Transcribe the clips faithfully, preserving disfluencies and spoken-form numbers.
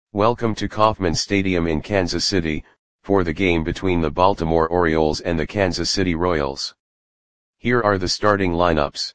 Welcome to Kauffman Stadium in Kansas City, for the game between the Baltimore Orioles and the Kansas City Royals. Here are the starting lineups.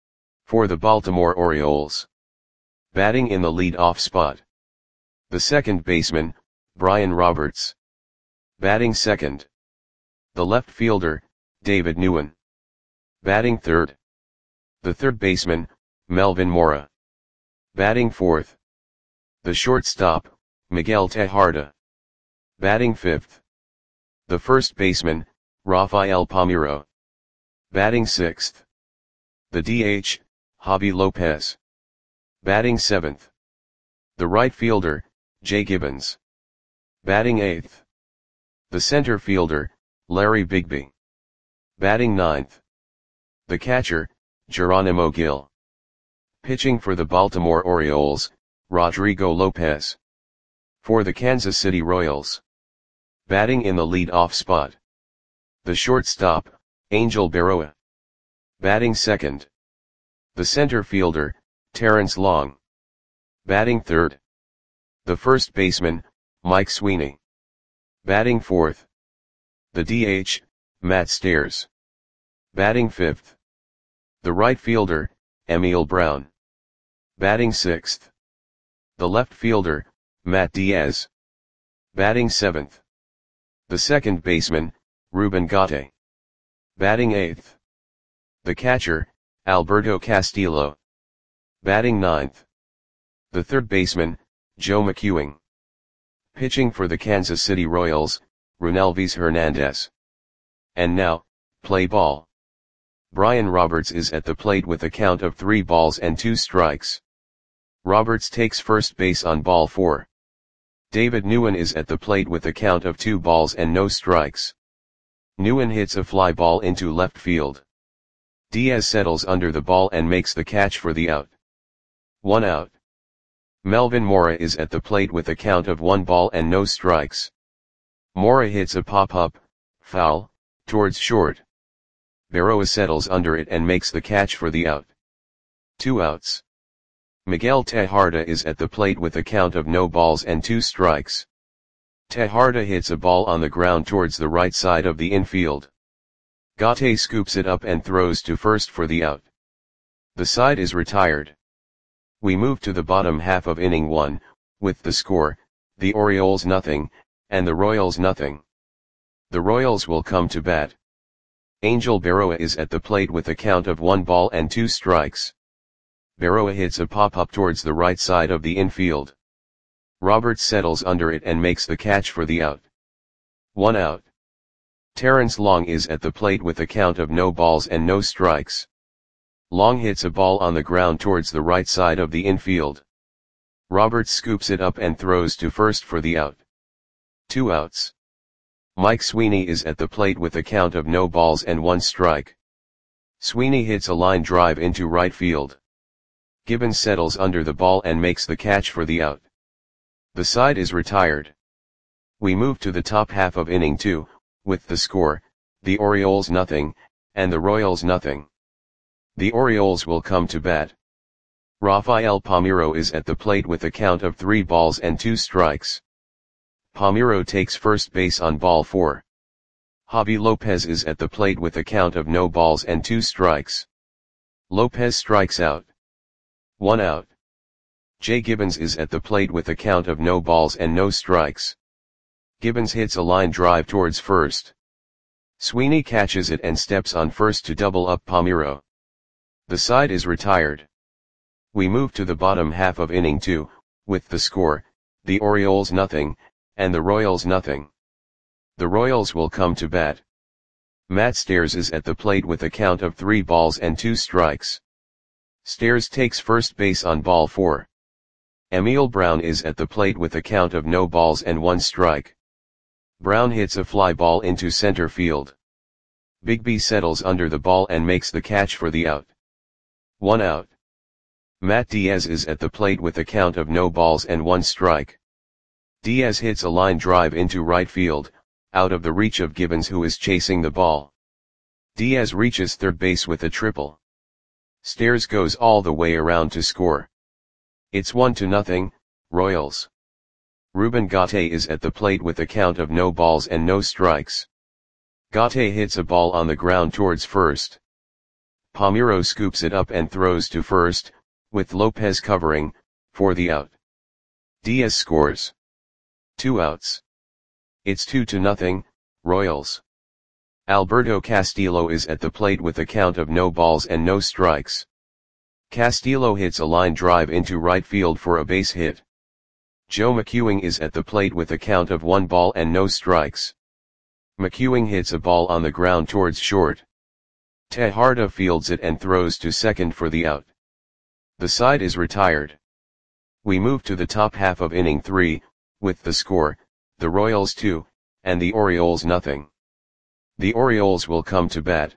For the Baltimore Orioles. Batting in the lead-off spot. The second baseman, Brian Roberts. Batting second. The left fielder, David Nguyen. Batting third. The third baseman, Melvin Mora. Batting fourth. The shortstop, Miguel Tejada. Batting fifth. The first baseman, Rafael Palmeiro. Batting sixth. The D H, Javy Lopez. Batting seventh. The right fielder, Jay Gibbons. Batting eighth. The center fielder, Larry Bigby. Batting ninth. The catcher, Geronimo Gil. Pitching for the Baltimore Orioles, Rodrigo Lopez. For the Kansas City Royals. Batting in the lead-off spot. The shortstop, Angel Berroa. Batting second. The center fielder, Terrence Long. Batting third. The first baseman, Mike Sweeney. Batting fourth. The D H, Matt Stairs. Batting fifth. The right fielder, Emil Brown. Batting sixth. The left fielder, Matt Diaz. Batting seventh. The second baseman, Ruben Gate. Batting eighth. The catcher, Alberto Castillo. Batting ninth. The third baseman, Joe McEwing. Pitching for the Kansas City Royals, Runelvis Hernandez. And now, play ball. Brian Roberts is at the plate with a count of three balls and two strikes. Roberts takes first base on ball four. David Nguyen is at the plate with a count of two balls and no strikes. Nguyen hits a fly ball into left field. Diaz settles under the ball and makes the catch for the out. One out. Melvin Mora is at the plate with a count of one ball and no strikes. Mora hits a pop-up, foul, towards short. Berroa settles under it and makes the catch for the out. Two outs. Miguel Tejada is at the plate with a count of no balls and two strikes. Tejada hits a ball on the ground towards the right side of the infield. Gate scoops it up and throws to first for the out. The side is retired. We move to the bottom half of inning one, with the score, the Orioles nothing, and the Royals nothing. The Royals will come to bat. Angel Berroa is at the plate with a count of one ball and two strikes. Berroa hits a pop-up towards the right side of the infield. Roberts settles under it and makes the catch for the out. One out. Terrence Long is at the plate with a count of no balls and no strikes. Long hits a ball on the ground towards the right side of the infield. Roberts scoops it up and throws to first for the out. Two outs. Mike Sweeney is at the plate with a count of no balls and one strike. Sweeney hits a line drive into right field. Gibbons settles under the ball and makes the catch for the out. The side is retired. We move to the top half of inning two, with the score, the Orioles nothing, and the Royals nothing. The Orioles will come to bat. Rafael Palmeiro is at the plate with a count of three balls and two strikes. Palmeiro takes first base on ball four. Javy Lopez is at the plate with a count of no balls and two strikes. Lopez strikes out. One out. Jay Gibbons is at the plate with a count of no balls and no strikes. Gibbons hits a line drive towards first. Sweeney catches it and steps on first to double up Palmeiro. The side is retired. We move to the bottom half of inning two, with the score, the Orioles nothing, and the Royals nothing. The Royals will come to bat. Matt Stairs is at the plate with a count of three balls and two strikes. Stairs takes first base on ball four. Emil Brown is at the plate with a count of no balls and one strike. Brown hits a fly ball into center field. Bigby settles under the ball and makes the catch for the out. One out. Matt Diaz is at the plate with a count of no balls and one strike. Diaz hits a line drive into right field, out of the reach of Gibbons, who is chasing the ball. Diaz reaches third base with a triple. Stairs goes all the way around to score. It's one to nothing, Royals. Ruben Gate is at the plate with a count of no balls and no strikes. Gate hits a ball on the ground towards first. Palmeiro scoops it up and throws to first, with Lopez covering, for the out. Diaz scores. Two outs. It's two to nothing, Royals. Alberto Castillo is at the plate with a count of no balls and no strikes. Castillo hits a line drive into right field for a base hit. Joe McEwing is at the plate with a count of one ball and no strikes. McEwing hits a ball on the ground towards short. Tejada fields it and throws to second for the out. The side is retired. We move to the top half of inning three, with the score, the Royals two, and the Orioles nothing. The Orioles will come to bat.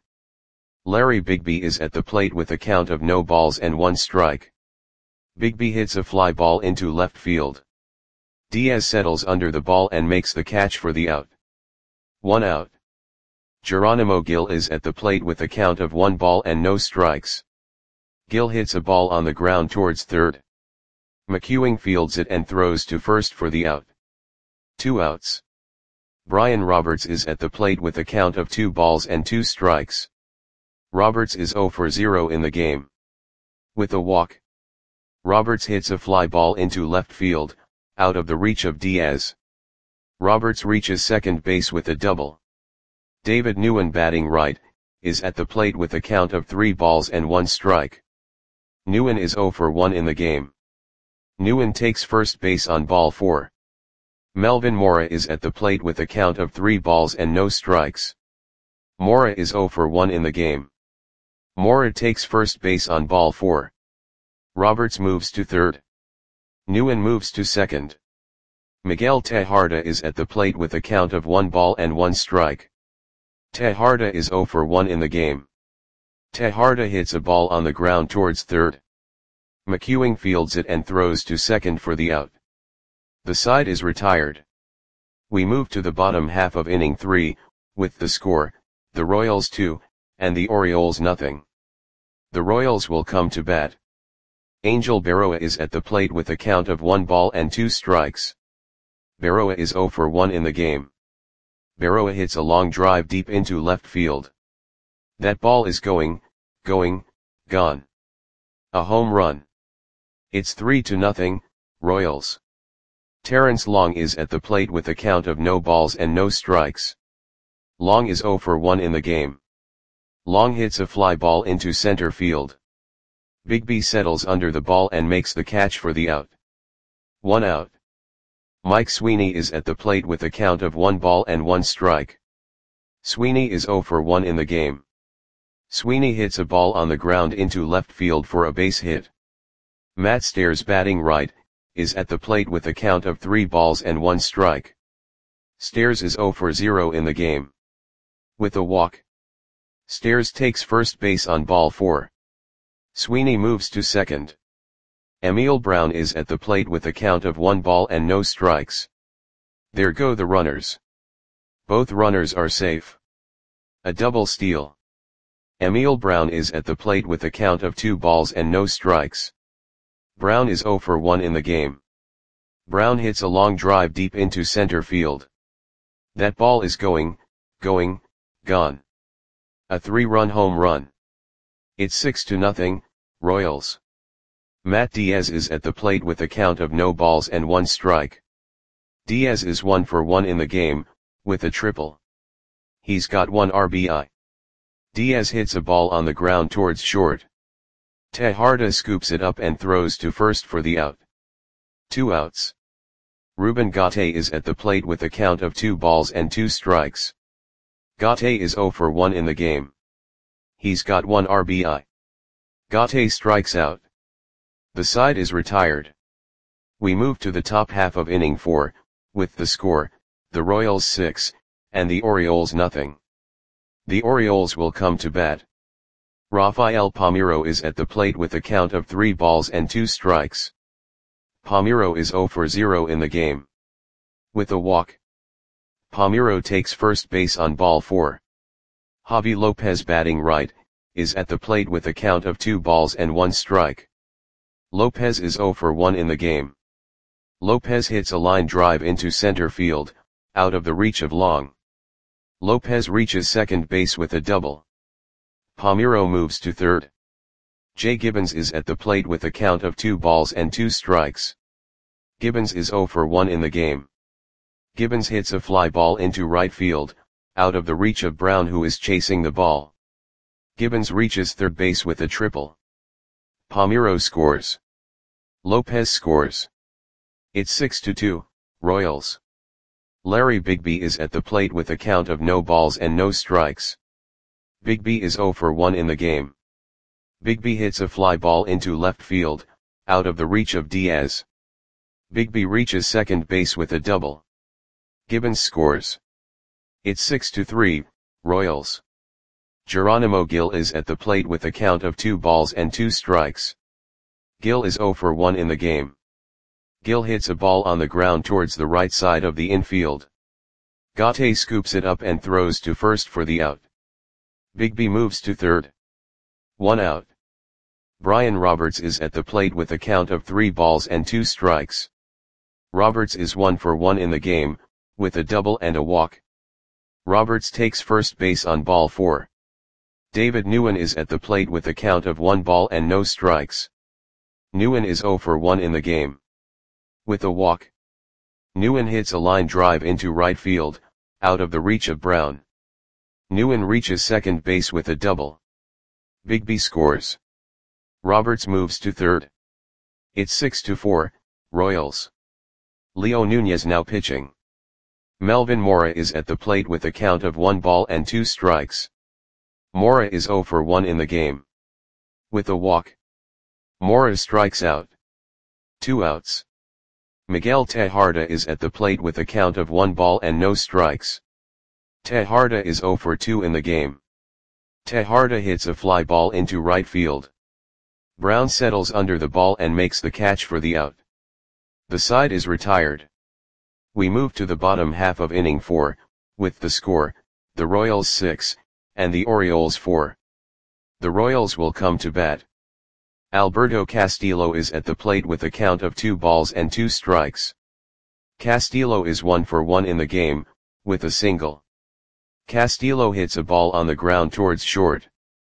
Larry Bigby is at the plate with a count of no balls and one strike. Bigby hits a fly ball into left field. Diaz settles under the ball and makes the catch for the out. One out. Geronimo Gil is at the plate with a count of one ball and no strikes. Gil hits a ball on the ground towards third. McEwing fields it and throws to first for the out. Two outs. Brian Roberts is at the plate with a count of two balls and two strikes. Roberts is oh for oh in the game. With a walk. Roberts hits a fly ball into left field, out of the reach of Diaz. Roberts reaches second base with a double. David Nguyen, batting right, is at the plate with a count of three balls and one strike. Nguyen is oh for one in the game. Nguyen takes first base on ball four. Melvin Mora is at the plate with a count of three balls and no strikes. Mora is oh for one in the game. Mora takes first base on ball four. Roberts moves to third. Nguyen moves to second. Miguel Tejada is at the plate with a count of one ball and one strike. Tejada is oh for one in the game. Tejada hits a ball on the ground towards third. McEwing fields it and throws to second for the out. The side is retired. We move to the bottom half of inning three, with the score, the Royals two, and the Orioles nothing. The Royals will come to bat. Angel Berroa is at the plate with a count of one ball and two strikes. Berroa is oh for one in the game. Berroa hits a long drive deep into left field. That ball is going, going, gone. A home run. It's three to nothing, Royals. Terrence Long is at the plate with a count of no balls and no strikes. Long is oh for one in the game. Long hits a fly ball into center field. Bigby settles under the ball and makes the catch for the out. One out. Mike Sweeney is at the plate with a count of one ball and one strike. Sweeney is oh for one in the game. Sweeney hits a ball on the ground into left field for a base hit. Matt Stairs, batting right, is at the plate with a count of three balls and one strike. Stairs is oh for oh in the game. With a walk. Stairs takes first base on ball four. Sweeney moves to second. Emil Brown is at the plate with a count of one ball and no strikes. There go the runners. Both runners are safe. A double steal. Emil Brown is at the plate with a count of two balls and no strikes. Brown is oh for one in the game. Brown hits a long drive deep into center field. That ball is going, going, gone. A three-run home run. It's six to nothing, Royals. Matt Diaz is at the plate with a count of no balls and one strike. Diaz is one for one in the game, with a triple. He's got one R B I. Diaz hits a ball on the ground towards short. Tejada scoops it up and throws to first for the out. Two outs. Ruben Gate is at the plate with a count of two balls and two strikes. Gate is oh for one in the game. He's got one R B I. Gate strikes out. The side is retired. We move to the top half of inning four, with the score, the Royals six, and the Orioles nothing. The Orioles will come to bat. Rafael Palmeiro is at the plate with a count of three balls and two strikes. Palmeiro is oh for oh in the game. With a walk. Palmeiro takes first base on ball four. Javi Lopez, batting right, is at the plate with a count of two balls and one strike. Lopez is oh for one in the game. Lopez hits a line drive into center field, out of the reach of Long. Lopez reaches second base with a double. Palmeiro moves to third. Jay Gibbons is at the plate with a count of two balls and two strikes. Gibbons is zero for one in the game. Gibbons hits a fly ball into right field, out of the reach of Brown, who is chasing the ball. Gibbons reaches third base with a triple. Palmeiro scores. Lopez scores. It's six to two, Royals. Larry Bigby is at the plate with a count of no balls and no strikes. Bigby is zero for one in the game. Bigby hits a fly ball into left field, out of the reach of Diaz. Bigby reaches second base with a double. Gibbons scores. It's six to three, Royals. Geronimo Gil is at the plate with a count of two balls and two strikes. Gil is zero for one in the game. Gil hits a ball on the ground towards the right side of the infield. Gaute scoops it up and throws to first for the out. Bigby moves to third. One out. Brian Roberts is at the plate with a count of three balls and two strikes. Roberts is one for one in the game, with a double and a walk. Roberts takes first base on ball four. David Nguyen is at the plate with a count of one ball and no strikes. Nguyen is zero for one in the game. With a walk. Nguyen hits a line drive into right field, out of the reach of Brown. Nguyen reaches second base with a double. Bigby scores. Roberts moves to third. It's six to four, Royals. Leo Nunez now pitching. Melvin Mora is at the plate with a count of one ball and two strikes. Mora is zero for one in the game. With a walk. Mora strikes out. Two outs. Miguel Tejada is at the plate with a count of one ball and no strikes. Tejada is zero for two in the game. Tejada hits a fly ball into right field. Brown settles under the ball and makes the catch for the out. The side is retired. We move to the bottom half of inning four, with the score, the Royals six, and the Orioles four. The Royals will come to bat. Alberto Castillo is at the plate with a count of two balls and two strikes. Castillo is one for one in the game, with a single. Castillo hits a ball on the ground towards short.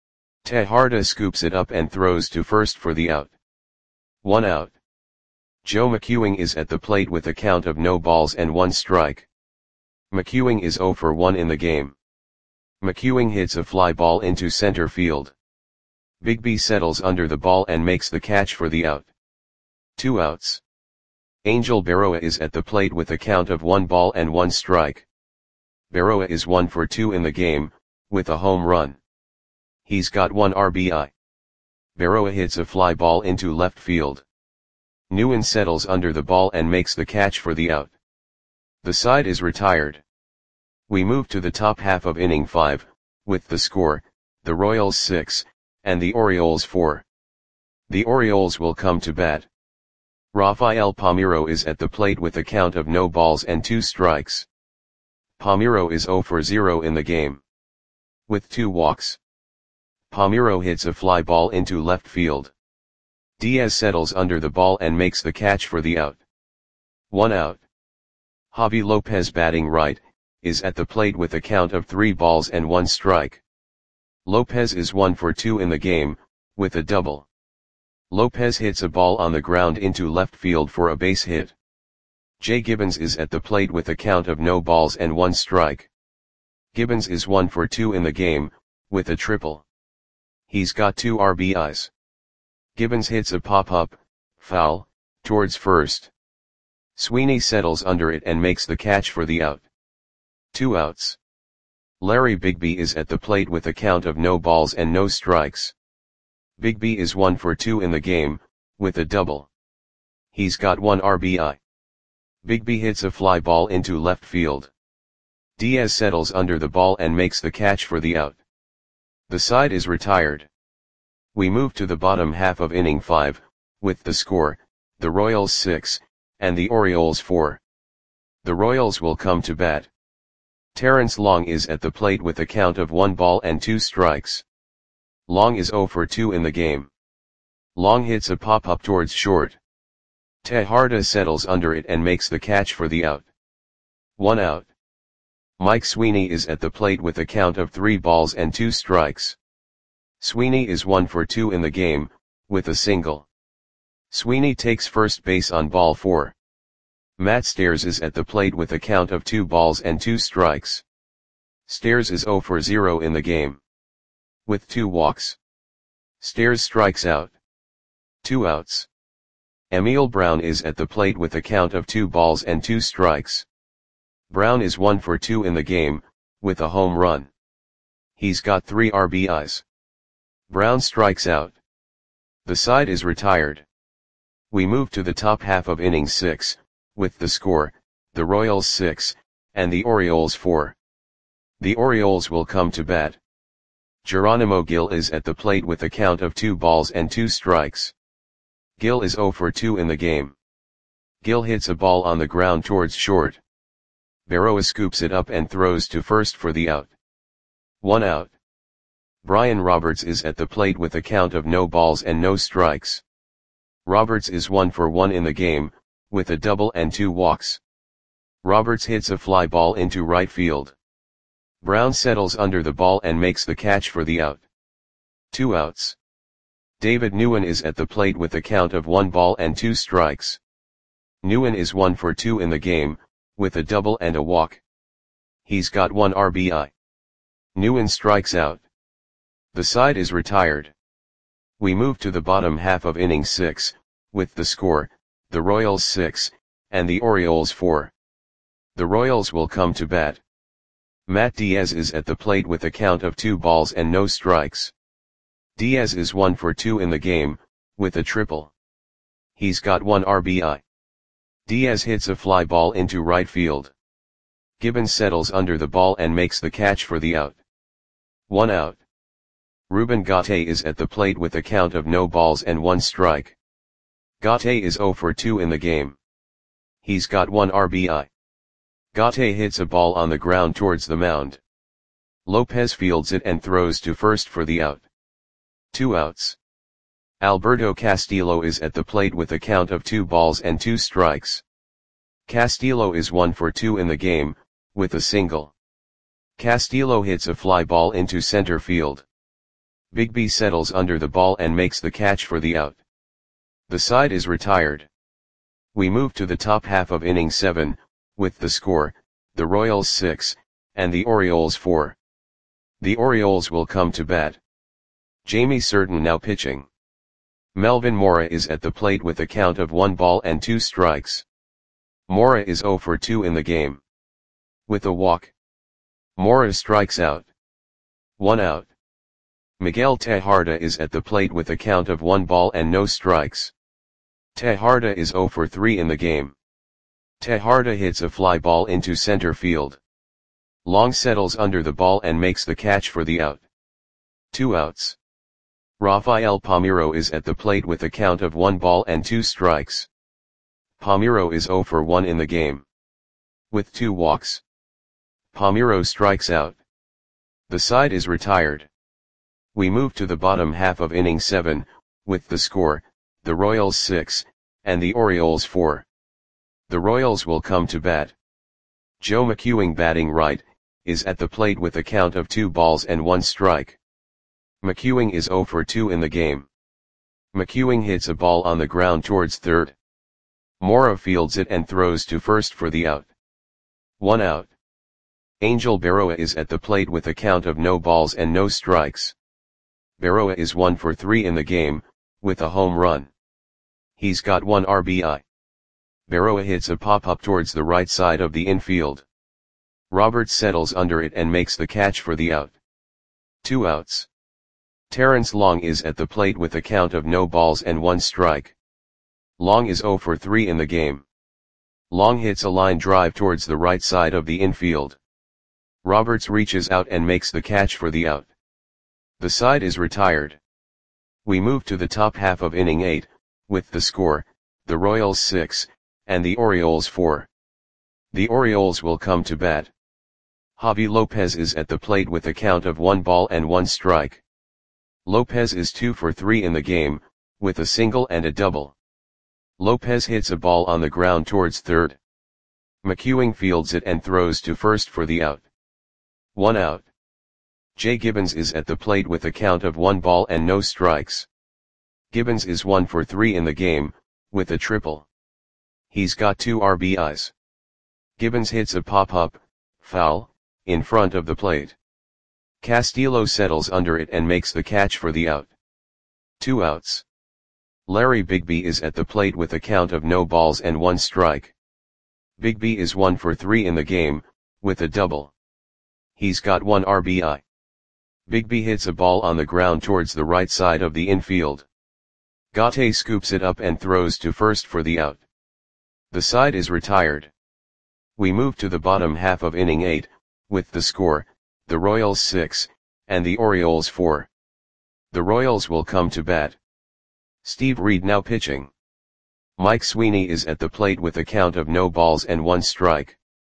Tejada scoops it up and throws to first for the out. One out. Joe McEwing is at the plate with a count of no balls and one strike. McEwing is zero for one in the game. McEwing hits a fly ball into center field. Bigby settles under the ball and makes the catch for the out. Two outs. Angel Berroa is at the plate with a count of one ball and one strike. Berroa is one for two in the game, with a home run. He's got one R B I. Berroa hits a fly ball into left field. Nguyen settles under the ball and makes the catch for the out. The side is retired. We move to the top half of inning five, with the score, the Royals six, and the Orioles four. The Orioles will come to bat. Rafael Palmeiro is at the plate with a count of no balls and two strikes. Palmeiro is zero for zero in the game. With two walks. Palmeiro hits a fly ball into left field. Diaz settles under the ball and makes the catch for the out. One out. Javi Lopez, batting right, is at the plate with a count of three balls and one strike. Lopez is one for two in the game, with a double. Lopez hits a ball on the ground into left field for a base hit. Jay Gibbons is at the plate with a count of no balls and one strike. Gibbons is one for two in the game, with a triple. He's got two R B Is. Gibbons hits a pop-up, foul, towards first. Sweeney settles under it and makes the catch for the out. Two outs. Larry Bigby is at the plate with a count of no balls and no strikes. Bigby is one for two in the game, with a double. He's got one R B I. Bigby hits a fly ball into left field. Diaz settles under the ball and makes the catch for the out. The side is retired. We move to the bottom half of inning five, with the score, the Royals six, and the Orioles four. The Royals will come to bat. Terrence Long is at the plate with a count of one ball and two strikes. Long is zero for two in the game. Long hits a pop-up towards short. Tejada settles under it and makes the catch for the out. One out. Mike Sweeney is at the plate with a count of three balls and two strikes. Sweeney is one for two in the game, with a single. Sweeney takes first base on ball four. Matt Stairs is at the plate with a count of two balls and two strikes. Stairs is zero for zero in the game, with two walks. Stairs strikes out. Two outs. Emil Brown is at the plate with a count of two balls and two strikes. Brown is one for two in the game, with a home run. He's got three R B Is. Brown strikes out. The side is retired. We move to the top half of inning six, with the score, the Royals six, and the Orioles four. The Orioles will come to bat. Geronimo Gil is at the plate with a count of two balls and two strikes. Gil is zero for two in the game. Gil hits a ball on the ground towards short. Berroa scoops it up and throws to first for the out. One out. Brian Roberts is at the plate with a count of no balls and no strikes. Roberts is one for one in the game, with a double and two walks. Roberts hits a fly ball into right field. Brown settles under the ball and makes the catch for the out. Two outs. David Nguyen is at the plate with a count of one ball and two strikes. Nguyen is one for two in the game, with a double and a walk. He's got one R B I. Nguyen strikes out. The side is retired. We move to the bottom half of inning six, with the score, the Royals six, and the Orioles four. The Royals will come to bat. Matt Diaz is at the plate with a count of two balls and no strikes. Diaz is one for two in the game, with a triple. He's got one R B I. Diaz hits a fly ball into right field. Gibbons settles under the ball and makes the catch for the out. One out. Ruben Gatte is at the plate with a count of no balls and one strike. Gatte is zero for two in the game. He's got one R B I. Gatte hits a ball on the ground towards the mound. Lopez fields it and throws to first for the out. Two outs. Alberto Castillo is at the plate with a count of two balls and two strikes. Castillo is one for two in the game, with a single. Castillo hits a fly ball into center field. Bigby settles under the ball and makes the catch for the out. The side is retired. We move to the top half of inning seven, with the score, the Royals six, and the Orioles four. The Orioles will come to bat. Jamie Certain now pitching. Melvin Mora is at the plate with a count of one ball and two strikes. Mora is zero for two in the game, with a walk. Mora strikes out. One out. Miguel Tejada is at the plate with a count of one ball and no strikes. Tejada is zero for three in the game. Tejada hits a fly ball into center field. Long settles under the ball and makes the catch for the out. Two outs. Rafael Palmeiro is at the plate with a count of one ball and two strikes. Palmeiro is zero for one in the game, with two walks. Palmeiro strikes out. The side is retired. We move to the bottom half of inning seven, with the score, the Royals six, and the Orioles four. The Royals will come to bat. Joe McEwing batting right, is at the plate with a count of two balls and one strike. McEwing is zero for two in the game. McEwing hits a ball on the ground towards third. Mora fields it and throws to first for the out. One out. Angel Berroa is at the plate with a count of no balls and no strikes. Berroa is one for three in the game, with a home run. He's got one R B I. Berroa hits a pop-up towards the right side of the infield. Roberts settles under it and makes the catch for the out. Two outs. Terrence Long is at the plate with a count of no balls and one strike. Long is zero for three in the game. Long hits a line drive towards the right side of the infield. Roberts reaches out and makes the catch for the out. The side is retired. We move to the top half of inning eight, with the score, the Royals six, and the Orioles four. The Orioles will come to bat. Javi Lopez is at the plate with a count of one ball and one strike. Lopez is two for three in the game, with a single and a double. Lopez hits a ball on the ground towards third. McEwing fields it and throws to first for the out. One out. Jay Gibbons is at the plate with a count of one ball and no strikes. Gibbons is one for three in the game, with a triple. He's got two R B Is. Gibbons hits a pop-up, foul, in front of the plate. Castillo settles under it and makes the catch for the out. Two outs. Larry Bigby is at the plate with a count of no balls and one strike. Bigby is one for three in the game, with a double. He's got one R B I. Bigby hits a ball on the ground towards the right side of the infield. Gaute scoops it up and throws to first for the out. The side is retired. We move to the bottom half of inning eight, with the score, the Royals six, and the Orioles four. The Royals will come to bat. Steve Reed now pitching. Mike Sweeney is at the plate with a count of no balls and one strike.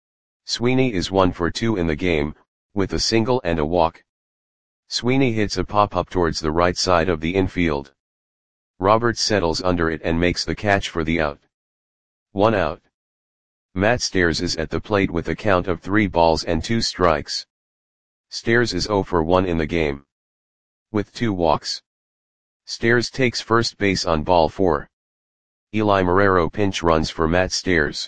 Sweeney is one for two in the game, with a single and a walk. Sweeney hits a pop-up towards the right side of the infield. Roberts settles under it and makes the catch for the out. One out. Matt Stairs is at the plate with a count of three balls and two strikes. Stairs is zero for one in the game, with two walks. Stairs takes first base on ball four. Eli Marrero pinch runs for Matt Stairs.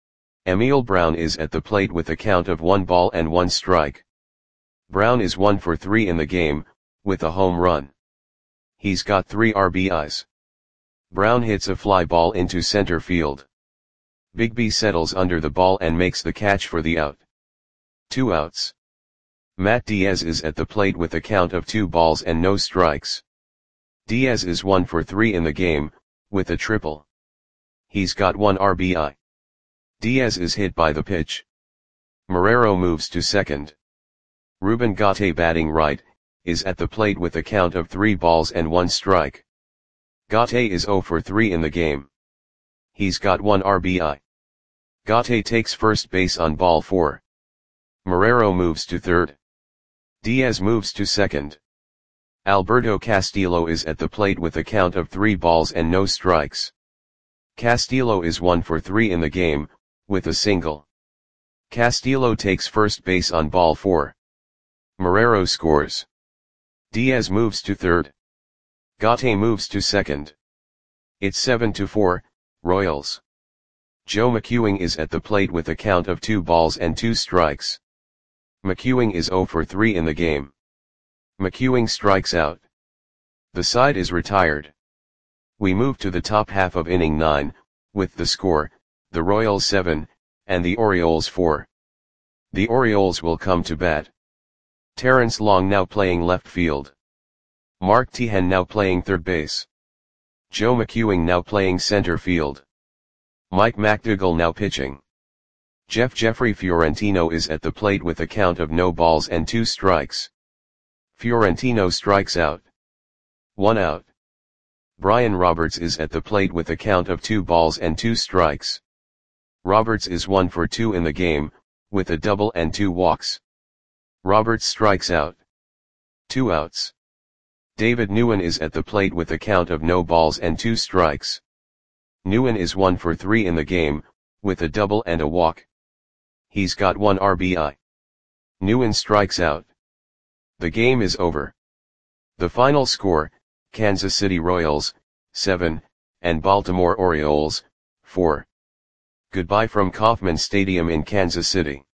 Emil Brown is at the plate with a count of one ball and one strike. Brown is one for three in the game, with a home run. He's got three R B Is. Brown hits a fly ball into center field. Bigby settles under the ball and makes the catch for the out. Two outs. Matt Diaz is at the plate with a count of two balls and no strikes. Diaz is one for three in the game, with a triple. He's got one R B I. Diaz is hit by the pitch. Marrero moves to second. Ruben Gaute, batting right, is at the plate with a count of three balls and one strike. Gaute is zero for three in the game. He's got one R B I. Gaute takes first base on ball four. Marrero moves to third. Diaz moves to second. Alberto Castillo is at the plate with a count of three balls and no strikes. Castillo is one for three in the game, with a single. Castillo takes first base on ball four. Marrero scores. Diaz moves to third. Gaute moves to second. It's seven to four, Royals. Joe McEwing is at the plate with a count of two balls and two strikes. McEwing is zero for three in the game. McEwing strikes out. The side is retired. We move to the top half of inning nine, with the score, the Royals seven, and the Orioles four. The Orioles will come to bat. Terrence Long now playing left field. Mark Teahen now playing third base. Joe McEwing now playing center field. Mike McDougall now pitching. Jeff Jeffrey Fiorentino is at the plate with a count of no balls and two strikes. Fiorentino strikes out. One out. Brian Roberts is at the plate with a count of two balls and two strikes. Roberts is one for two in the game, with a double and two walks. Roberts strikes out. Two outs. David Nguyen is at the plate with a count of no balls and two strikes. Nguyen is one for three in the game, with a double and a walk. He's got one R B I. Nguyen strikes out. The game is over. The final score, Kansas City Royals, seven, and Baltimore Orioles, four. Goodbye from Kauffman Stadium in Kansas City.